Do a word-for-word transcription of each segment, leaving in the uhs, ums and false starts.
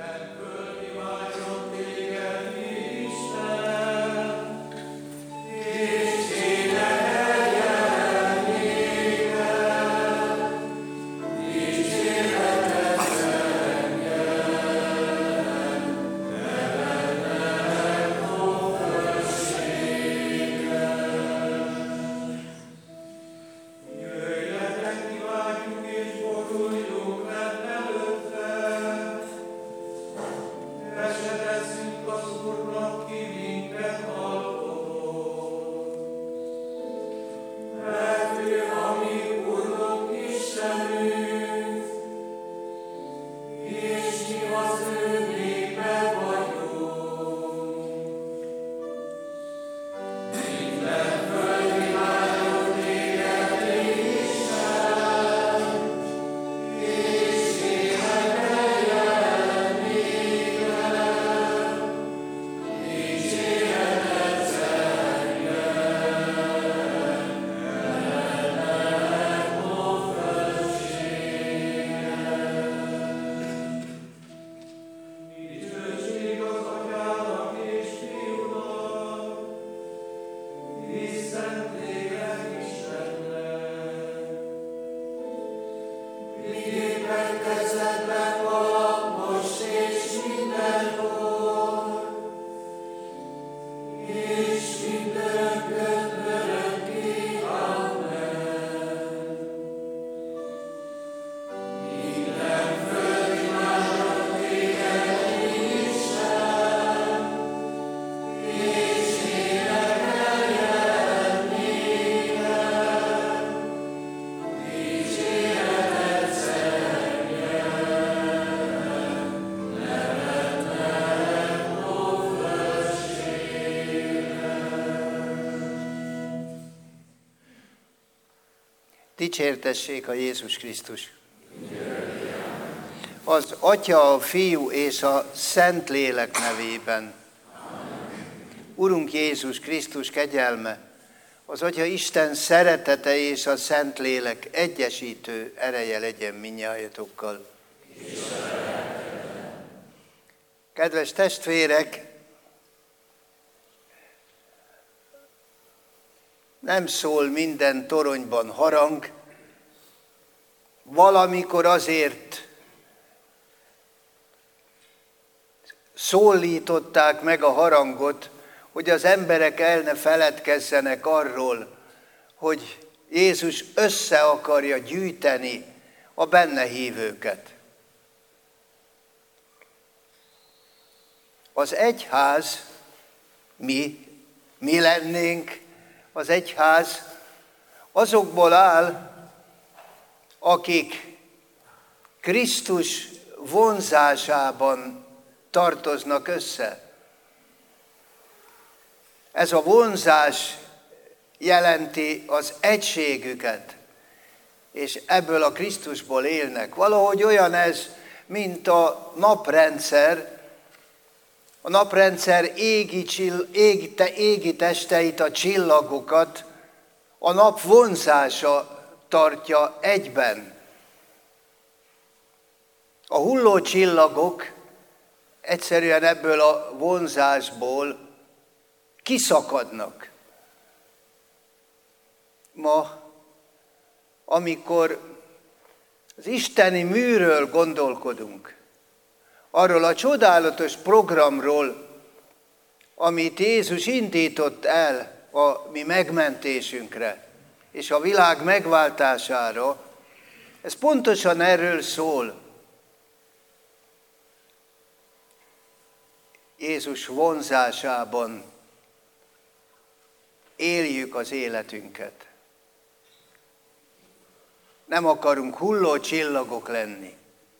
Dicsértessék a Jézus Krisztus! Az Atya, a Fiú és a Szentlélek nevében. Urunk Jézus Krisztus kegyelme, az Atya Isten szeretete és a Szentlélek egyesítő ereje legyen mindnyájatokkal. Kedves testvérek, nem szól minden toronyban harang, valamikor azért szólították meg a harangot, hogy az emberek el ne feledkezzenek arról, hogy Jézus össze akarja gyűjteni a benne hívőket. Az egyház, mi, mi lennénk, az egyház azokból áll, akik Krisztus vonzásában tartoznak össze. Ez a vonzás jelenti az egységüket, és ebből a Krisztusból élnek. Valahogy olyan ez, mint a naprendszer. A naprendszer égi, csill, égi, te, égi testeit, a csillagokat a nap vonzása tartja egyben. A hulló csillagok egyszerűen ebből a vonzásból kiszakadnak. Ma, amikor az isteni műről gondolkodunk, arról a csodálatos programról, amit Jézus indított el a mi megmentésünkre és a világ megváltására, ez pontosan erről szól. Jézus vonzásában éljük az életünket. Nem akarunk hulló csillagok lenni.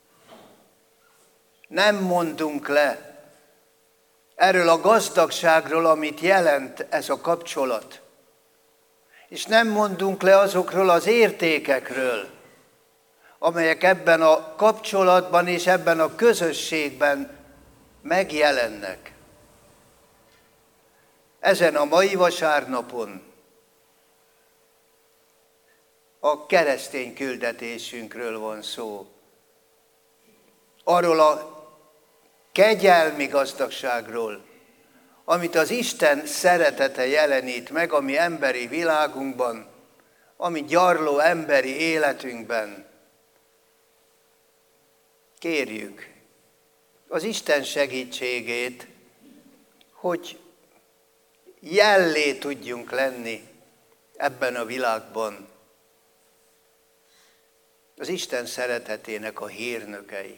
Nem mondunk le erről a gazdagságról, amit jelent ez a kapcsolat. És nem mondunk le azokról az értékekről, amelyek ebben a kapcsolatban és ebben a közösségben megjelennek. Ezen a mai vasárnapon a keresztény küldetésünkről van szó. Arról a kegyelmi gazdagságról, amit az Isten szeretete jelenít meg a mi emberi világunkban, a mi gyarló emberi életünkben. Kérjük az Isten segítségét, hogy jellé tudjunk lenni ebben a világban. Az Isten szeretetének a hírnökei.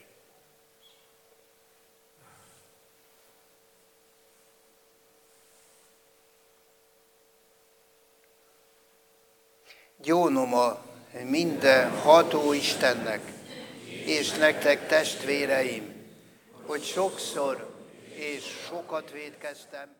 Gyónom a minden ható Istennek, és nektek testvéreim, hogy sokszor és sokat vétkeztem.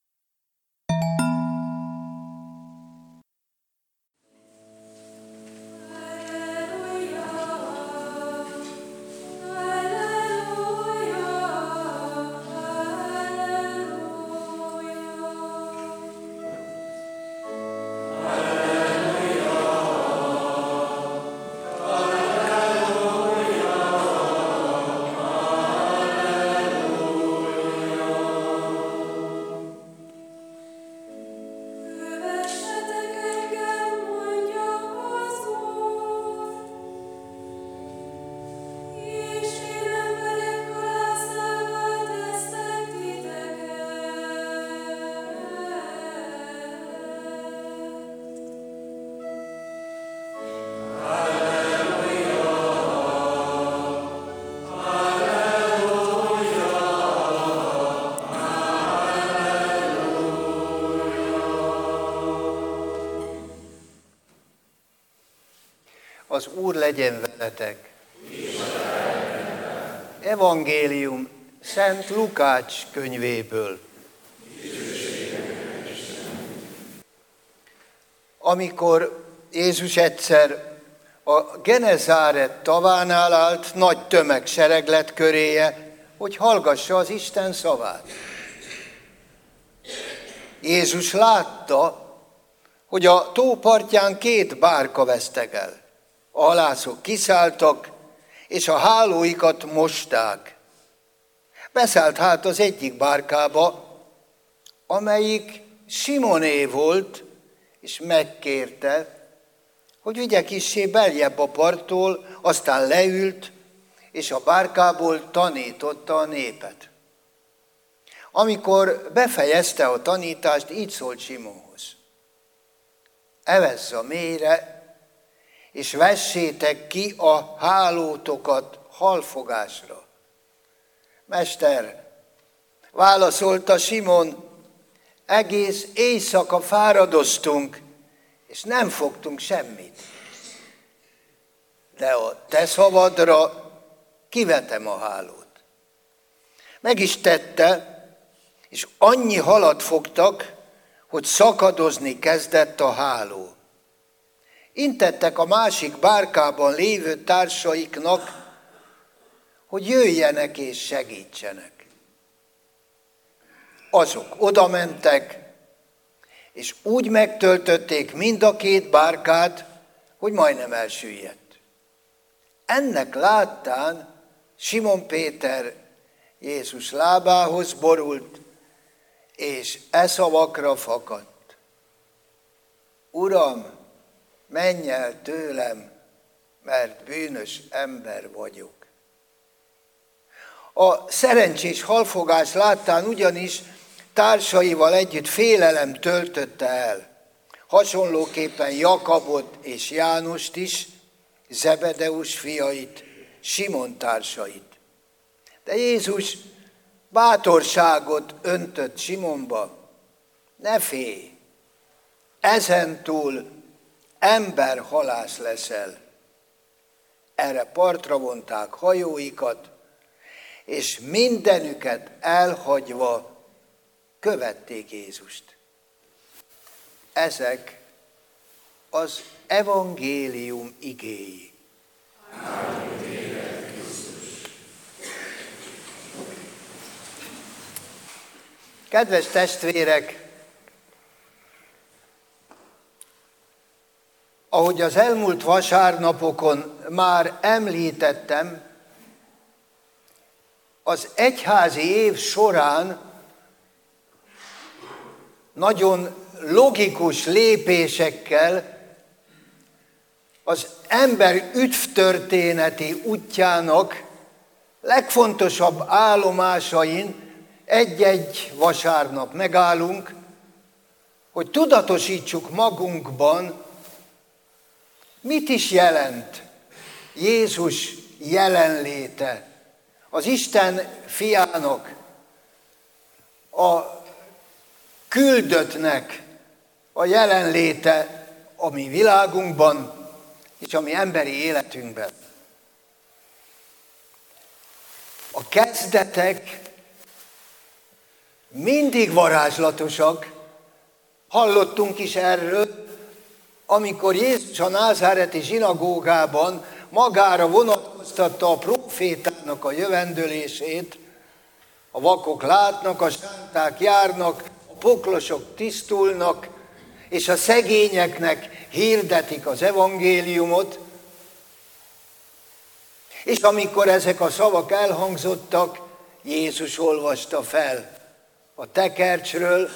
Az Úr legyen veletek. Evangélium Szent Lukács könyvéből. Amikor Jézus egyszer a Genezáret tavánál állt, nagy tömeg sereglet köréje, hogy hallgassa az Isten szavát. Jézus látta, hogy a tó partján két bárka vesztegel. A halászok kiszálltak, és a hálóikat mosták. Beszállt hát az egyik bárkába, amelyik Simoné volt, és megkérte, hogy vigye kissé beljebb a parttól, aztán leült, és a bárkából tanította a népet. Amikor befejezte a tanítást, így szólt Simonhoz: evezz a mélyre, és vessétek ki a hálótokat halfogásra. Mester, válaszolta Simon, egész éjszaka fáradoztunk, és nem fogtunk semmit. De a te szavadra kivetem a hálót. Meg is tette, és annyi halat fogtak, hogy szakadozni kezdett a háló. Intettek a másik bárkában lévő társaiknak, hogy jöjjenek és segítsenek. Azok odamentek, és úgy megtöltötték mind a két bárkát, hogy majdnem elsüllyedt. Ennek láttán Simon Péter Jézus lábához borult, és e szavakra fakadt: Uram, menj el tőlem, mert bűnös ember vagyok. A szerencsés halfogás láttán ugyanis társaival együtt félelem töltötte el. Hasonlóképpen Jakabot és Jánost is, Zebedeus fiait, Simon társait. De Jézus bátorságot öntött Simonba: ne félj, ezentúl emberhalász leszel. Erre partra vonták hajóikat, és mindenüket elhagyva követték Jézust. Ezek az evangélium igéi. Kedves testvérek, ahogy az elmúlt vasárnapokon már említettem, az egyházi év során nagyon logikus lépésekkel az ember üdvtörténeti útjának legfontosabb állomásain egy-egy vasárnap megállunk, hogy tudatosítsuk magunkban, mit is jelent Jézus jelenléte, az Isten fiának, a küldöttnek a jelenléte a mi világunkban és a mi emberi életünkben. A kezdetek mindig varázslatosak, hallottunk is erről, amikor Jézus a názáreti zsinagógában magára vonatkoztatta a prófétának a jövendőlését, a vakok látnak, a sánták járnak, a poklosok tisztulnak, és a szegényeknek hirdetik az evangéliumot, és amikor ezek a szavak elhangzottak, Jézus olvasta fel a tekercsről,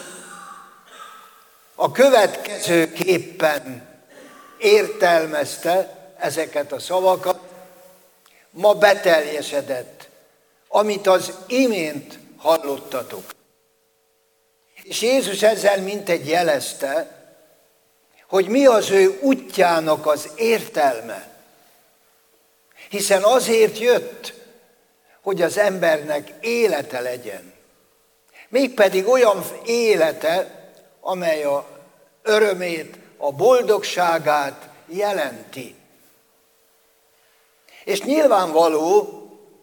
a következőképpen értelmezte ezeket a szavakat, ma beteljesedett, amit az imént hallottatok. És Jézus ezzel mintegy jelezte, hogy mi az ő útjának az értelme. Hiszen azért jött, hogy az embernek élete legyen. Mégpedig olyan élete, amely a örömét, a boldogságát jelenti. És nyilvánvaló,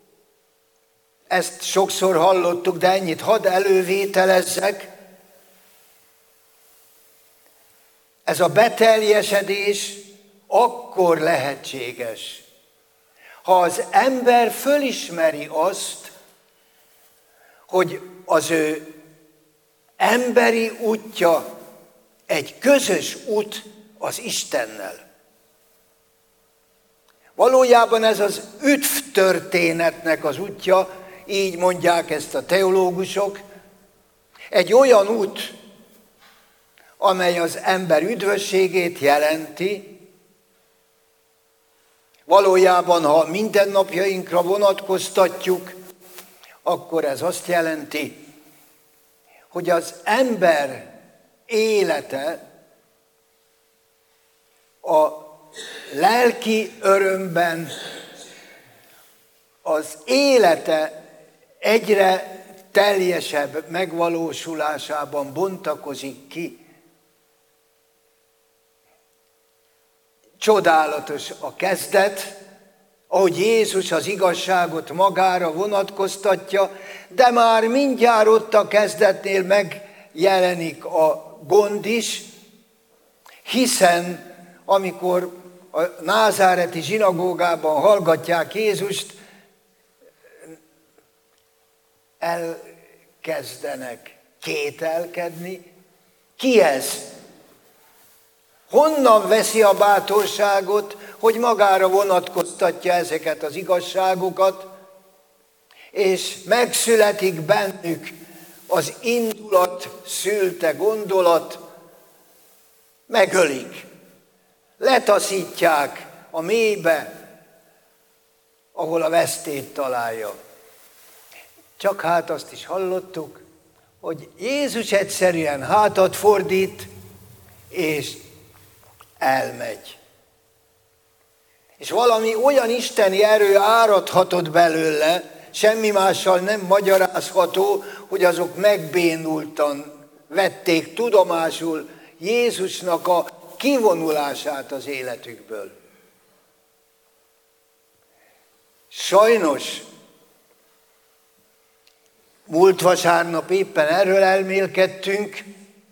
ezt sokszor hallottuk, de ennyit hadd elővételezzek, ez a beteljesedés akkor lehetséges, ha az ember fölismeri azt, hogy az ő emberi útja egy közös út az Istennel. Valójában ez az üdvtörténetnek az útja, így mondják ezt a teológusok, egy olyan út, amely az ember üdvösségét jelenti. Valójában, ha mindennapjainkra vonatkoztatjuk, akkor ez azt jelenti, hogy az ember élete a lelki örömben, az élete egyre teljesebb megvalósulásában bontakozik ki. Csodálatos a kezdet, ahogy Jézus az igazságot magára vonatkoztatja, de már mindjárt ott a kezdetnél megjelenik a gond is, hiszen amikor a názáreti zsinagógában hallgatják Jézust, elkezdenek kételkedni. Ki ez? Honnan veszi a bátorságot, hogy magára vonatkoztatja ezeket az igazságokat, és megszületik bennük az indulat szülte gondolat, megölik, letaszítják a mélybe, ahol a vesztét találja. Csak hát azt is hallottuk, hogy Jézus egyszerűen hátat fordít, és elmegy. És valami olyan isteni erő áradhatott belőle, semmi mással nem magyarázható, hogy azok megbénultan vették tudomásul Jézusnak a kivonulását az életükből. Sajnos, múlt vasárnap éppen erről elmélkedtünk,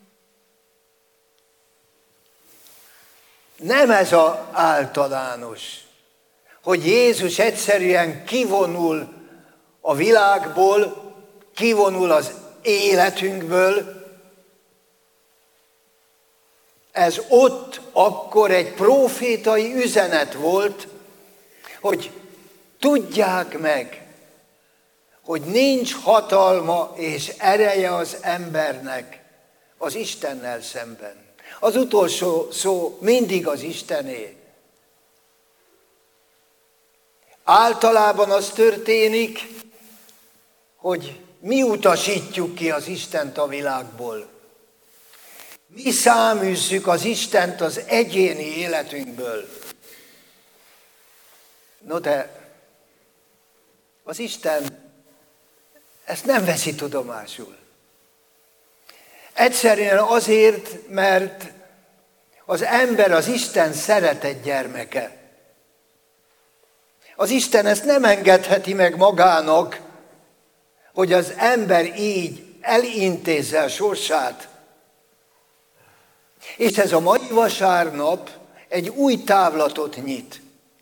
nem ez az általános, hogy Jézus egyszerűen kivonul a világból, kivonul az életünkből. Ez ott akkor egy prófétai üzenet volt, hogy tudják meg, hogy nincs hatalma és ereje az embernek az Istennel szemben. Az utolsó szó mindig az Istené. Általában az történik, hogy mi utasítjuk ki az Istent a világból. Mi száműzzük az Istent az egyéni életünkből. No de az Isten ezt nem veszi tudomásul. Egyszerűen azért, mert az ember az Isten szeretett gyermeke. Az Isten ezt nem engedheti meg magának, hogy az ember így elintézze a sorsát. És ez a mai vasárnap egy új távlatot nyit.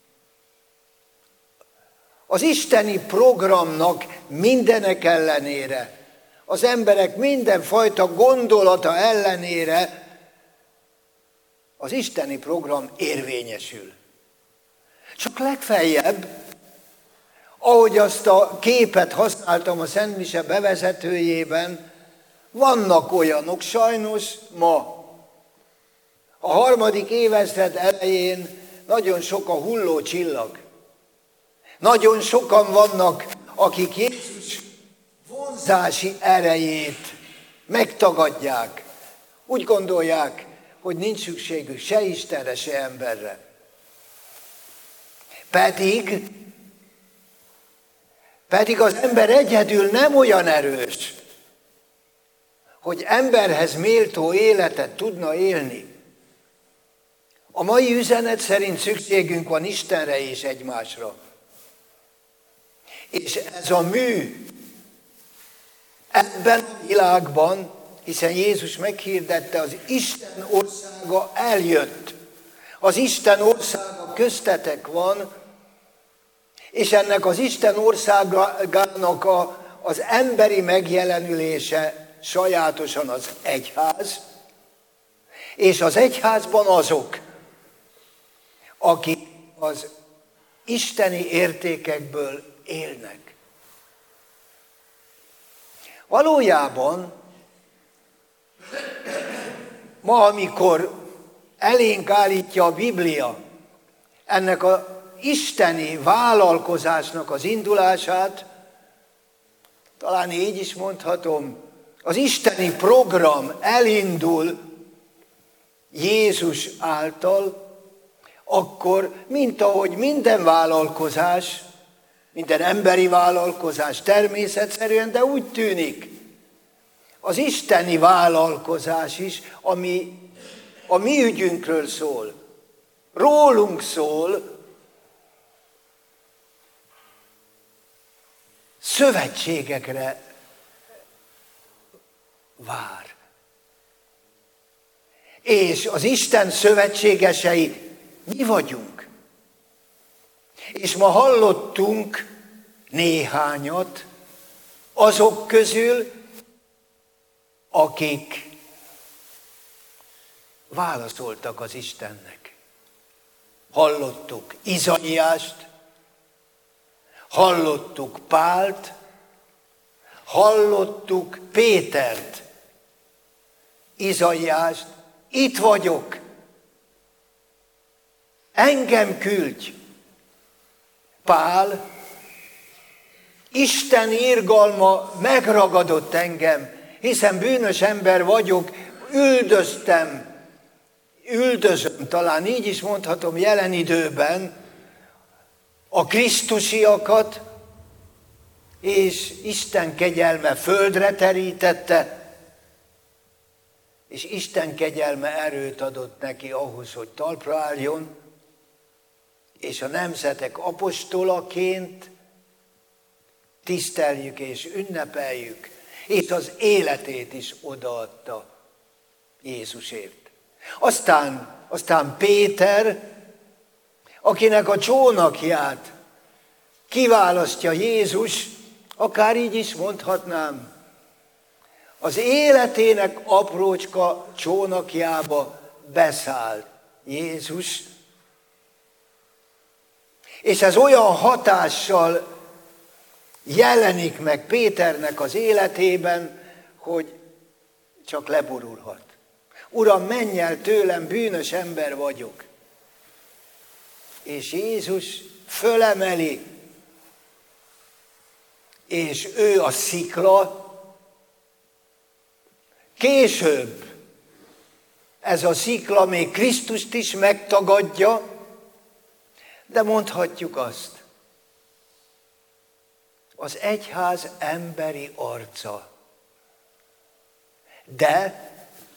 Az isteni programnak mindenek ellenére, az emberek mindenfajta gondolata ellenére az isteni program érvényesül. Csak legfeljebb, ahogy azt a képet használtam a Szent Mise bevezetőjében, vannak olyanok sajnos ma. A harmadik évezred elején nagyon sok a hulló csillag. Nagyon sokan vannak, akik Jézus vonzási erejét megtagadják. Úgy gondolják, hogy nincs szükségük se Istenre, se emberre. Pedig, pedig az ember egyedül nem olyan erős, hogy emberhez méltó életet tudna élni. A mai üzenet szerint szükségünk van Istenre és egymásra. És ez a mű ebben a világban, hiszen Jézus meghirdette, az Isten országa eljött. Az Isten országa köztetek van, és ennek az Isten országának a, az emberi megjelenülése sajátosan az egyház, és az egyházban azok, akik az isteni értékekből élnek. Valójában ma, amikor elénk állítja a Biblia ennek az isteni vállalkozásnak az indulását, talán így is mondhatom, az isteni program elindul Jézus által, akkor, mint ahogy minden vállalkozás, minden emberi vállalkozás természetszerűen, de úgy tűnik, az isteni vállalkozás is, ami a mi ügyünkről szól, rólunk szól, szövetségekre vár. És az Isten szövetségesei mi vagyunk. És ma hallottunk néhányat azok közül, akik válaszoltak az Istennek. Hallottuk Izaiást, hallottuk Pált, hallottuk Pétert, Izaiást, itt vagyok, engem küldj. Pál, Isten irgalma megragadott engem, hiszen bűnös ember vagyok, üldöztem, üldözöm, talán így is mondhatom jelen időben, a krisztusiakat, és Isten kegyelme földre terítette, és Isten kegyelme erőt adott neki ahhoz, hogy talpra álljon, és a nemzetek apostolaként tiszteljük és ünnepeljük, és az életét is odaadta Jézusért. Aztán, aztán Péter, akinek a csónakját kiválasztja Jézus, akár így is mondhatnám, az életének aprócska csónakjába beszáll Jézus, és ez olyan hatással jelenik meg Péternek az életében, hogy csak leborulhat. Uram, menj el tőlem, bűnös ember vagyok. És Jézus fölemeli, és ő a szikla. Később ez a szikla még Krisztust is megtagadja, de mondhatjuk azt, az egyház emberi arca. De,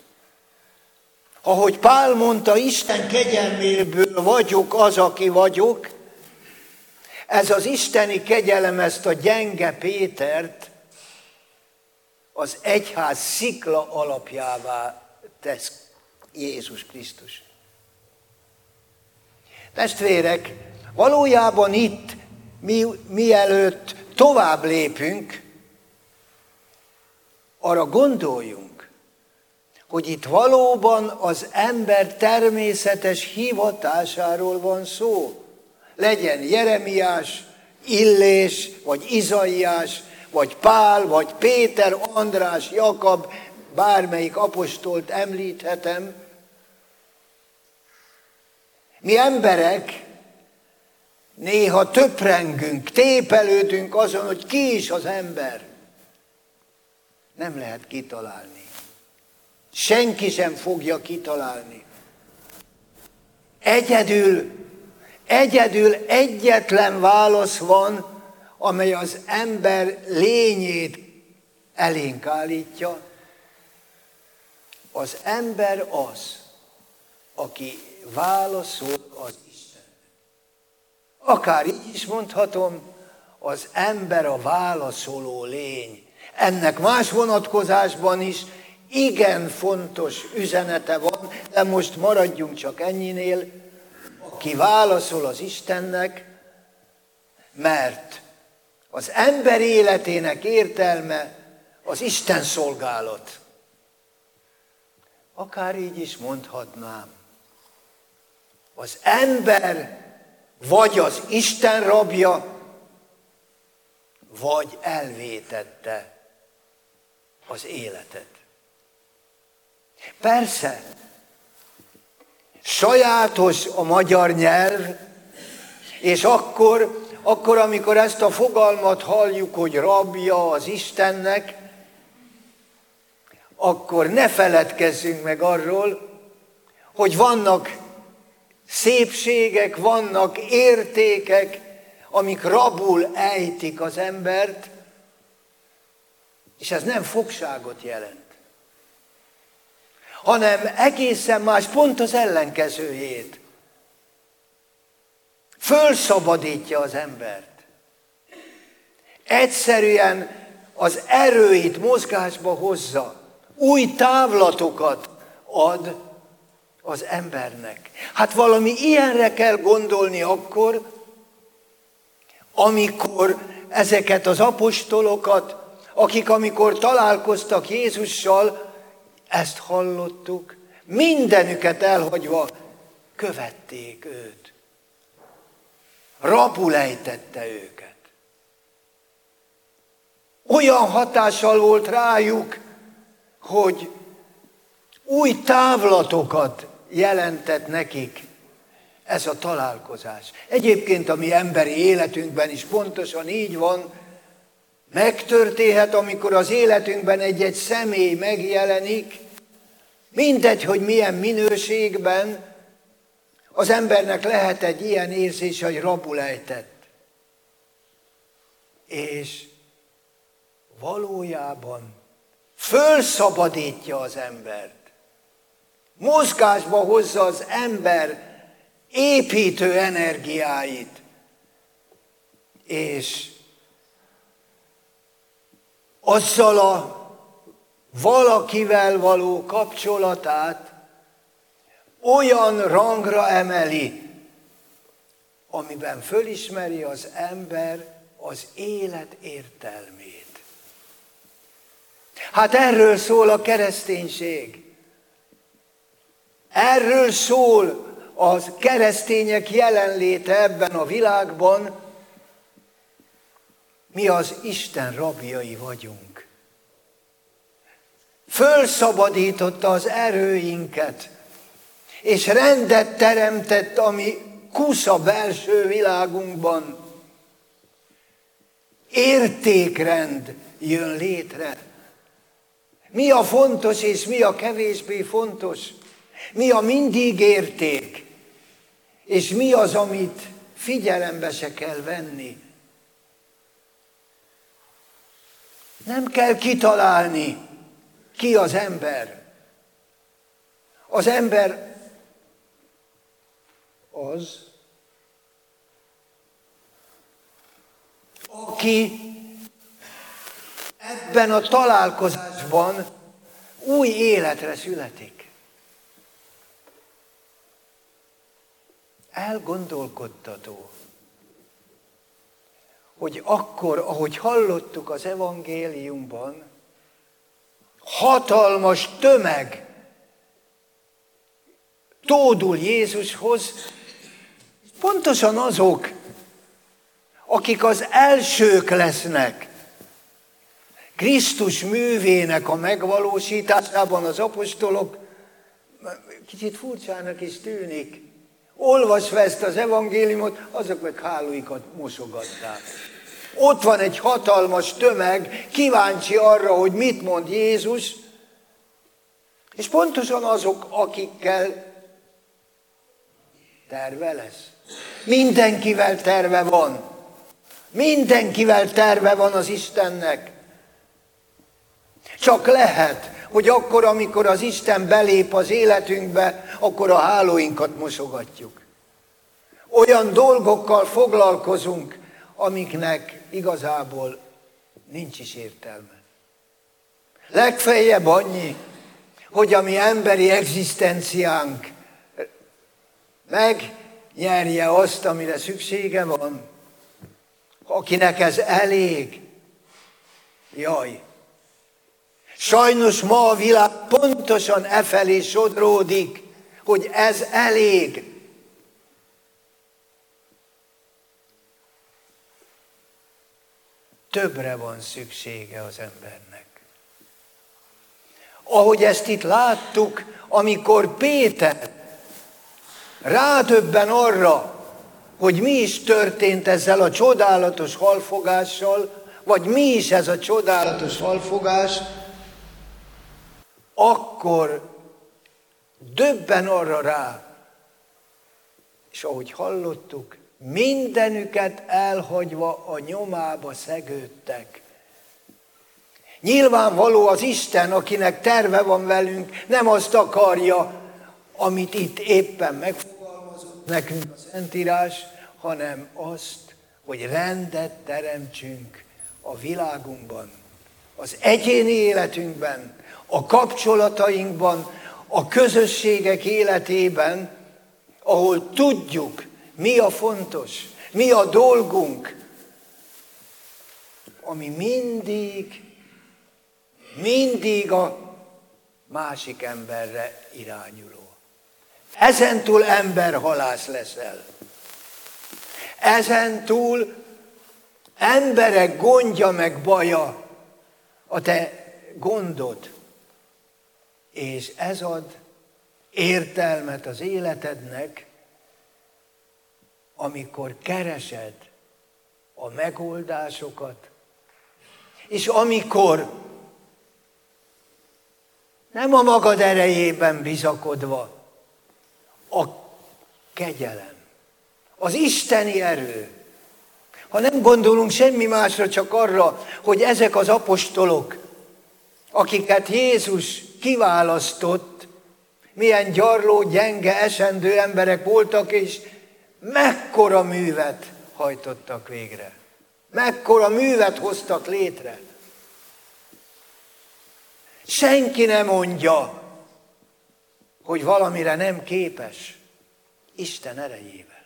ahogy Pál mondta, Isten kegyelméből vagyok az, aki vagyok, ez az isteni kegyelem ezt a gyenge Pétert az egyház szikla alapjává tesz Jézus Krisztus. Testvérek, valójában itt, mi, mielőtt tovább lépünk, arra gondoljunk, hogy itt valóban az ember természetes hivatásáról van szó. Legyen Jeremiás, Illés, vagy Izaiás, vagy Pál, vagy Péter, András, Jakab, bármelyik apostolt említhetem. Mi emberek néha töprengünk, tépelődünk azon, hogy ki is az ember. Nem lehet kitalálni. Senki sem fogja kitalálni. Egyedül, egyedül egyetlen válasz van, amely az ember lényét elénk állítja. Az ember az, aki válaszol az Isten. Akár így is mondhatom, az ember a válaszoló lény. Ennek más vonatkozásban is igen fontos üzenete van, de most maradjunk csak ennyinél, aki válaszol az Istennek, mert az ember életének értelme az Isten szolgálat. Akár így is mondhatnám. Az ember vagy az Isten rabja, vagy elvétette az életet. Persze, sajátos a magyar nyelv, és akkor, akkor, amikor ezt a fogalmat halljuk, hogy rabja az Istennek, akkor ne feledkezzünk meg arról, hogy vannak szépségek, vannak értékek, amik rabul ejtik az embert, és ez nem fogságot jelent, hanem egészen más, pont az ellenkezőjét. Fölszabadítja az embert. Egyszerűen az erőit mozgásba hozza. Új távlatokat ad az embernek. Hát valami ilyenre kell gondolni akkor, amikor ezeket az apostolokat, akik amikor találkoztak Jézussal, ezt hallottuk, mindenüket elhagyva követték őt. Rabul ejtette őket. Olyan hatással volt rájuk, hogy új távlatokat jelentett nekik ez a találkozás. Egyébként a mi emberi életünkben is pontosan így van, megtörténhet, amikor az életünkben egy-egy személy megjelenik, mindegy, hogy milyen minőségben, az embernek lehet egy ilyen érzés, hogy rabul ejtett. És valójában fölszabadítja az embert. Mozgásba hozza az ember építő energiáit. És azzal a valakivel való kapcsolatát olyan rangra emeli, amiben fölismeri az ember az élet értelmét. Hát erről szól a kereszténység. Erről szól a keresztények jelenléte ebben a világban, Mi az Isten rabjai vagyunk. Fölszabadította az erőinket, és rendet teremtett a mi kusza belső világunkban. Értékrend jön létre. Mi a fontos és mi a kevésbé fontos? Mi a mindig érték? És mi az, amit figyelembe se kell venni? Nem kell kitalálni, ki az ember. Az ember az, aki ebben a találkozásban új életre születik. Elgondolkodtató, hogy akkor, ahogy hallottuk az evangéliumban, hatalmas tömeg tódul Jézushoz, pontosan azok, akik az elsők lesznek Krisztus művének a megvalósításában. Az apostolok, kicsit furcsának is tűnik, olvasva ezt az evangéliumot, azok meg hálóikat mosogatták. Ott van egy hatalmas tömeg, kíváncsi arra, hogy mit mond Jézus, és pontosan azok, akikkel terve lesz. Mindenkivel terve van. Mindenkivel terve van az Istennek. Csak lehet, hogy akkor, amikor az Isten belép az életünkbe, akkor a hálóinkat mosogatjuk. Olyan dolgokkal foglalkozunk, amiknek igazából nincs is értelme. Legfeljebb annyi, hogy a mi emberi egzisztenciánk megnyerje azt, amire szüksége van. Akinek ez elég, jaj. Sajnos ma a világ pontosan e felé sodródik, hogy ez elég. Többre van szüksége az embernek. Ahogy ezt itt láttuk, amikor Péter rádöbben arra, hogy mi is történt ezzel a csodálatos halfogással, vagy mi is ez a csodálatos halfogás, akkor döbben arra rá, és ahogy hallottuk, mindenüket elhagyva a nyomába szegődtek. Nyilvánvaló az Isten, akinek terve van velünk, nem azt akarja, amit itt éppen megfogalmazott nekünk a Szentírás, hanem azt, hogy rendet teremtsünk a világunkban, az egyéni életünkben, a kapcsolatainkban, a közösségek életében, ahol tudjuk, mi a fontos, mi a dolgunk, ami mindig, mindig a másik emberre irányuló. Ezentúl emberhalász leszel. Ezentúl emberek gondja meg baja a te gondod. És ez ad értelmet az életednek, amikor keresed a megoldásokat, és amikor nem a magad erejében bizakodva, a kegyelem, az isteni erő, ha nem gondolunk semmi másra, csak arra, hogy ezek az apostolok, akiket Jézus kiválasztott, milyen gyarló, gyenge, esendő emberek voltak, és mekkora művet hajtottak végre. Mekkora művet hoztak létre. Senki nem mondja, hogy valamire nem képes, Isten erejével.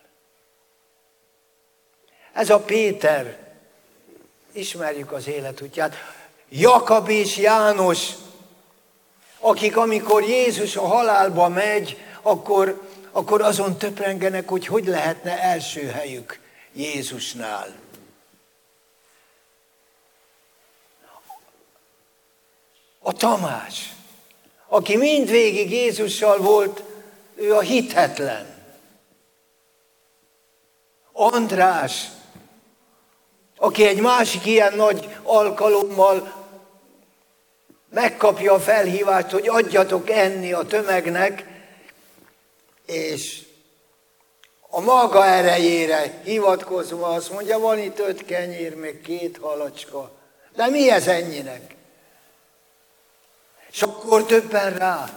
Ez a Péter, ismerjük az életútját, Jakab és János, akik amikor Jézus a halálba megy, akkor, akkor azon töprengenek, hogy hogy lehetne első helyük Jézusnál. A Tamás, aki mindvégig Jézussal volt, ő a hitetlen. András, aki egy másik ilyen nagy alkalommal megkapja a felhívást, hogy adjatok enni a tömegnek, és a maga erejére hivatkozva azt mondja, van itt öt kenyér, meg két halacska. De mi ez ennyinek? És akkor többen rá.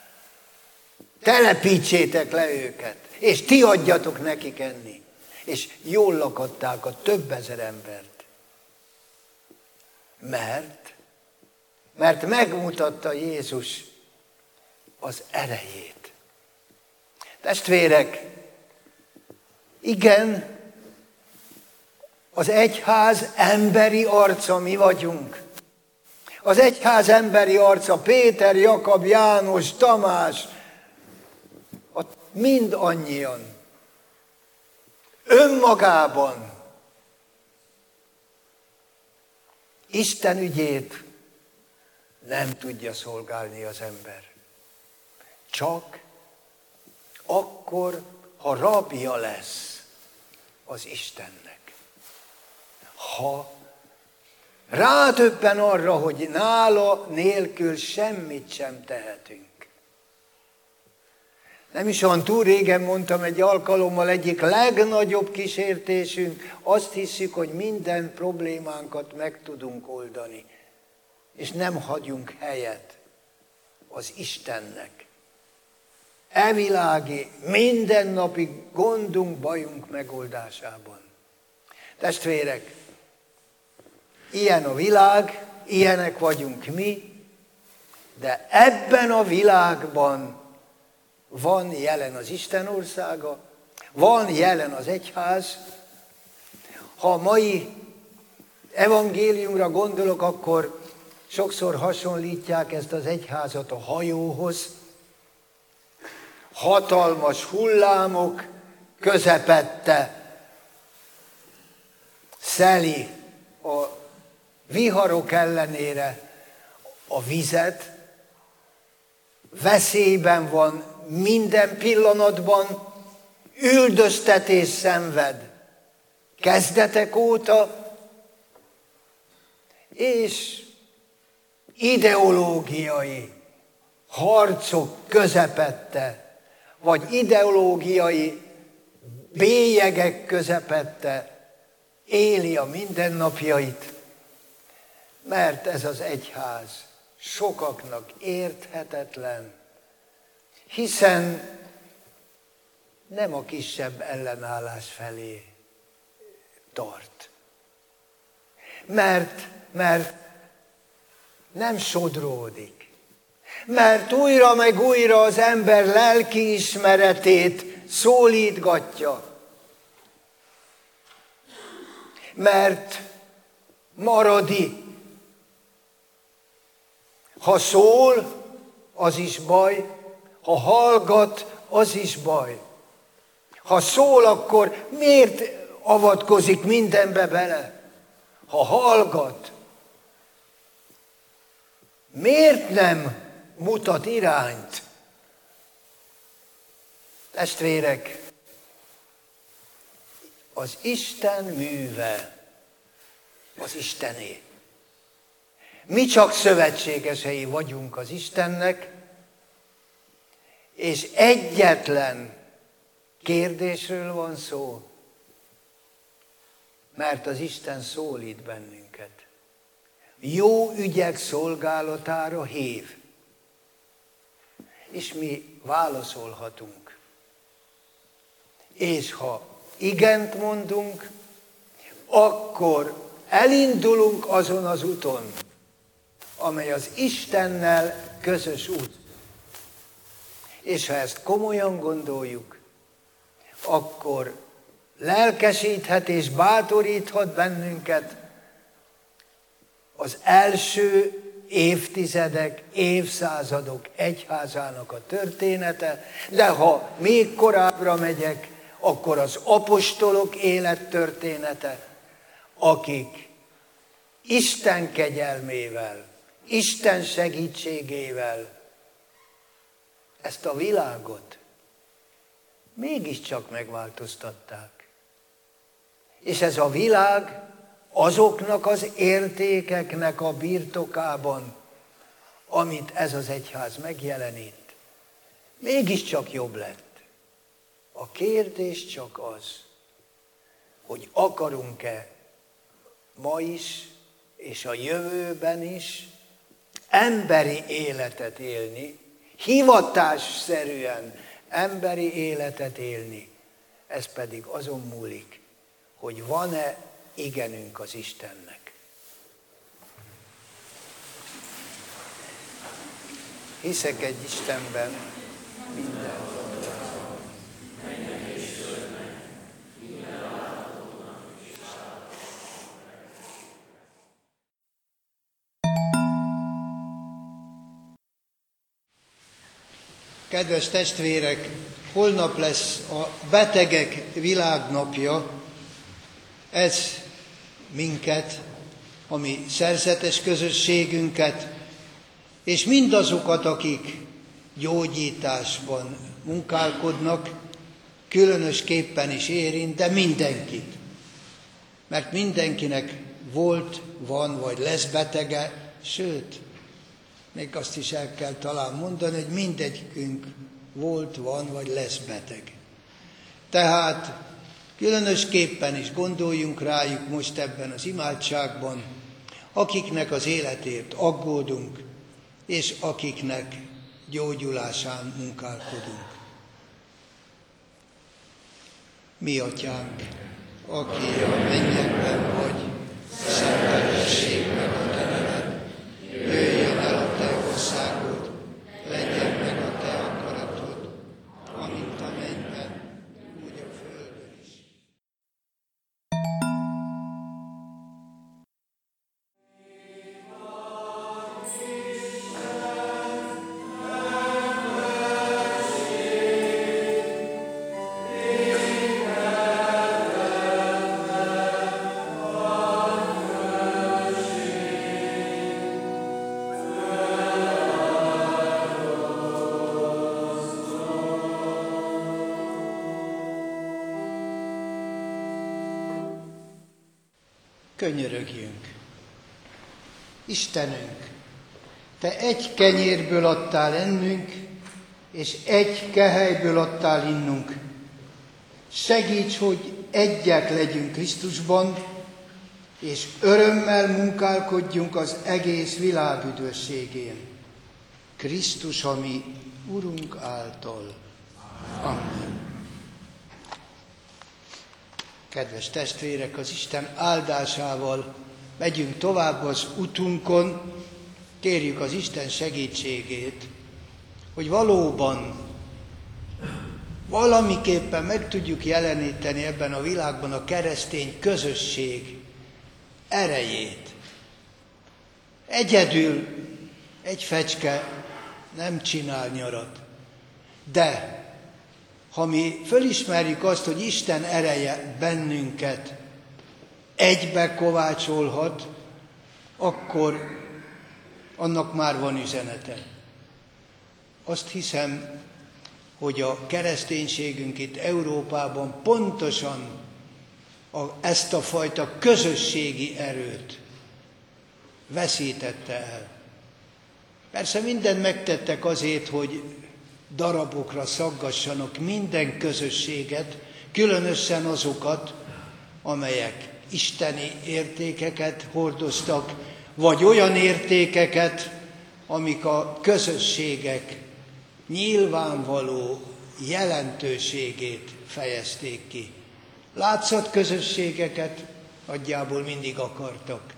Telepítsétek le őket, és ti adjatok nekik enni. És jól lakatták a több ezer embert. Mert, mert megmutatta Jézus az erejét. Testvérek, igen, az egyház emberi arca mi vagyunk. Az egyház emberi arca Péter, Jakab, János, Tamás, mind annyian. Önmagában Isten ügyét nem tudja szolgálni az ember. Csak akkor, ha rabja lesz az Istennek. Ha rádöbben arra, hogy nála nélkül semmit sem tehetünk. Nem is olyan túl régen mondtam egy alkalommal, egyik legnagyobb kísértésünk, azt hiszük, hogy minden problémánkat meg tudunk oldani, és nem hagyunk helyet az Istennek. Evilági, mindennapi gondunk, bajunk megoldásában. Testvérek, ilyen a világ, ilyenek vagyunk mi, de ebben a világban van jelen az Isten országa, van jelen az egyház. Ha a mai evangéliumra gondolok, akkor sokszor hasonlítják ezt az egyházat a hajóhoz. Hatalmas hullámok közepette szeli a viharok ellenére a vizet, veszélyben van minden pillanatban, üldöztetés szenved kezdetek óta, és ideológiai harcok közepette, vagy ideológiai bélyegek közepette éli a mindennapjait, mert ez az egyház sokaknak érthetetlen, hiszen nem a kisebb ellenállás felé tart. Mert, mert nem sodródik. Mert újra meg újra az ember lelkiismeretét szólítgatja. Mert maradi. Ha szól, az is baj. Ha hallgat, az is baj. Ha szól, akkor miért avatkozik mindenbe bele? Ha hallgat, miért nem mutat irányt? Testvérek, az Isten műve az Istené. Mi csak szövetségesei vagyunk az Istennek, és egyetlen kérdésről van szó, mert az Isten szólít bennünket. Jó ügyek szolgálatára hív, és mi válaszolhatunk. És ha igent mondunk, akkor elindulunk azon az úton, amely az Istennel közös út. És ha ezt komolyan gondoljuk, akkor lelkesíthet és bátoríthat bennünket az első évtizedek, évszázadok egyházának a története, de ha még korábbra megyek, akkor az apostolok élettörténete, akik Isten kegyelmével Isten segítségével ezt a világot mégiscsak megváltoztatták. És ez a világ azoknak az értékeknek a birtokában, amit ez az egyház megjelenít, mégiscsak jobb lett. A kérdés csak az, hogy akarunk-e ma is, és a jövőben is emberi életet élni, hivatásszerűen emberi életet élni, ez pedig azon múlik, hogy van-e igenünk az Istennek. Hiszek egy Istenben, minden. Kedves testvérek, holnap lesz a Betegek Világnapja. Ez minket, a mi szerzetes közösségünket, és mindazokat, akik gyógyításban munkálkodnak, különösképpen is érint, de mindenkit. Mert mindenkinek volt, van vagy lesz betege, sőt, még azt is el kell talán mondani, hogy mindegyikünk volt, van vagy lesz beteg. Tehát különösképpen is gondoljunk rájuk most ebben az imádságban, akiknek az életért aggódunk, és akiknek gyógyulásán munkálkodunk. Mi Atyánk, aki a mennyekben vagy, szenteltessék meg a te neved, jöjjön el a te országod, legyen meg a te akaratod, amint a mennyben, úgy a földön is. Könyörögjünk. Istenünk, te egy kenyérből adtál ennünk, és egy kehelyből adtál innunk. Segíts, hogy egyek legyünk Krisztusban, és örömmel munkálkodjunk az egész világ üdvösségén. Krisztus, a mi Urunk által. Amen. Kedves testvérek, az Isten áldásával megyünk tovább az utunkon, kérjük az Isten segítségét, hogy valóban valamiképpen meg tudjuk jeleníteni ebben a világban a keresztény közösség erejét. Egyedül egy fecske nem csinál nyarat, de ha mi fölismerjük azt, hogy Isten ereje bennünket egybe kovácsolhat, akkor annak már van üzenete. Azt hiszem, hogy a kereszténységünk itt Európában pontosan a, ezt a fajta közösségi erőt veszítette el. Persze mindent megtettek azért, hogy darabokra szaggassanak minden közösséget, különösen azokat, amelyek isteni értékeket hordoztak, vagy olyan értékeket, amik a közösségek nyilvánvaló jelentőségét fejezték ki. Látszat közösségeket nagyjából mindig akartak.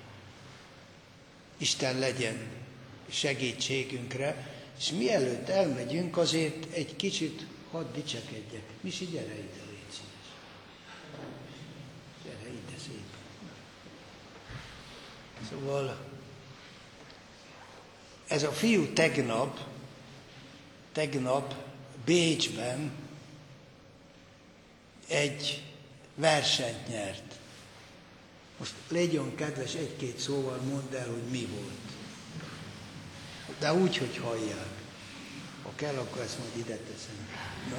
Isten legyen segítségünkre, és mielőtt elmegyünk, azért egy kicsit hadd dicsekedjek. Misi, gyere ide, légy szíves. Gyere ide szépen. Szóval ez a fiú tegnap, tegnap Bécsben egy versenyt nyert. Most legyen kedves, egy-két szóval mondd el, hogy mi volt. De úgy, hogy hallják. Ha kell, akkor ezt majd ide teszem. Na.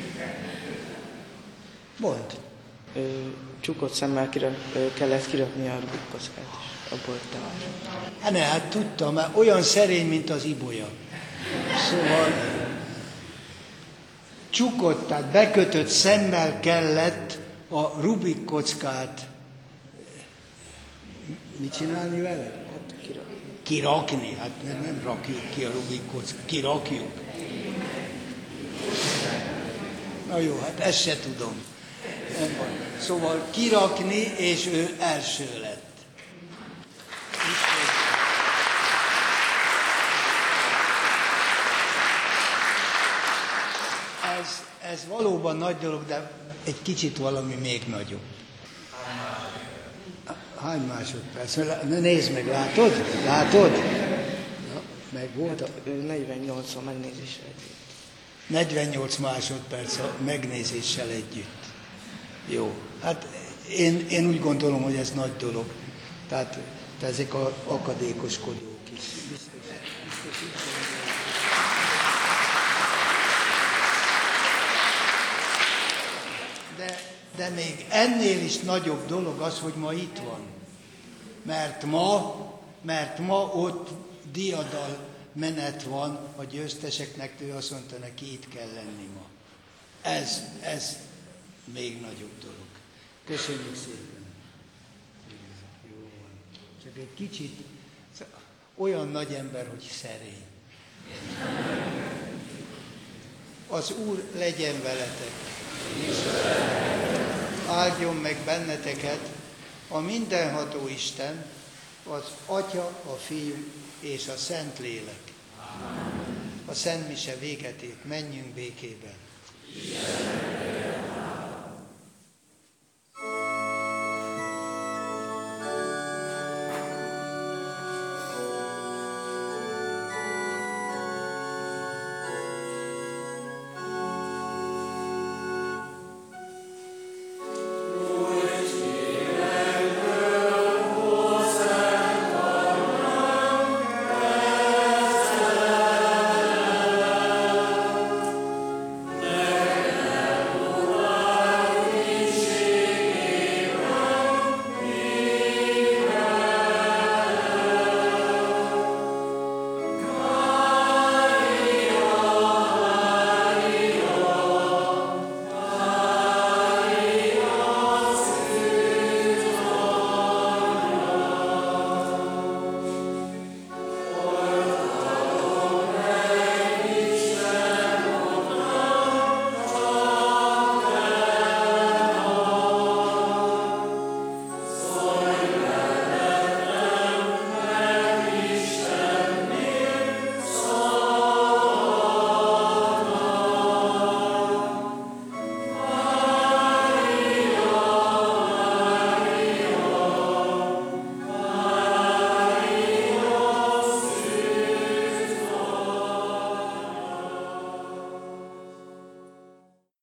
Mondd. Ö, csukott szemmel kira, ö, kellett kirakni a Rubik kockát is, a bolttal. Hát ne, hát tudtam, mert olyan szerény, mint az ibolya. Szóval csukott, tehát bekötött szemmel kellett a Rubik kockát mit csinálni vele? Hát kirakni. Kirakni, hát nem, nem rakjuk ki a Rubik kockát, kirakjuk. Na jó, hát ezt se tudom. Nem van. Szóval kirakni, és ő első lett. Ez, ez valóban nagy dolog, de egy kicsit valami még nagyobb. Hány másodperc? Nézd meg, látod? Látod? Na, meg volt a... negyvennyolc a megnézéssel együtt. negyvennyolc másodperc a megnézéssel együtt. Jó. Hát én, én úgy gondolom, hogy ez nagy dolog. Tehát ezek az akadékoskodók is. Biztos, biztos, biztos. De, de még ennél is nagyobb dolog az, hogy ma itt van. Mert ma, mert ma ott diadal menet van a győzteseknek, ő azt mondta, neki itt kell lenni ma. Ez, ez még nagyobb dolog. Köszönjük szépen. Jó van. Csak egy kicsit olyan nagy ember, hogy szerény. Az Úr legyen veletek. Áldjon meg benneteket a mindenható Isten, az Atya, a Fiú és a Szentlélek. A Szent Mise véget ért, menjünk békében.